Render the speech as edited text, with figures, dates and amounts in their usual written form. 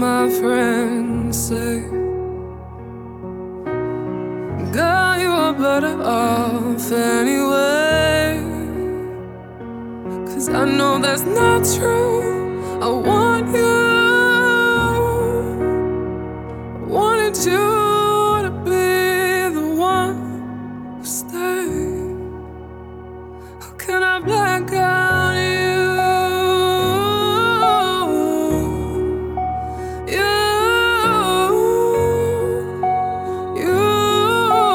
my friends say, girl, you are better off anyway. 'Cause I know that's not true. I want you, I wanted you to be the one who stays.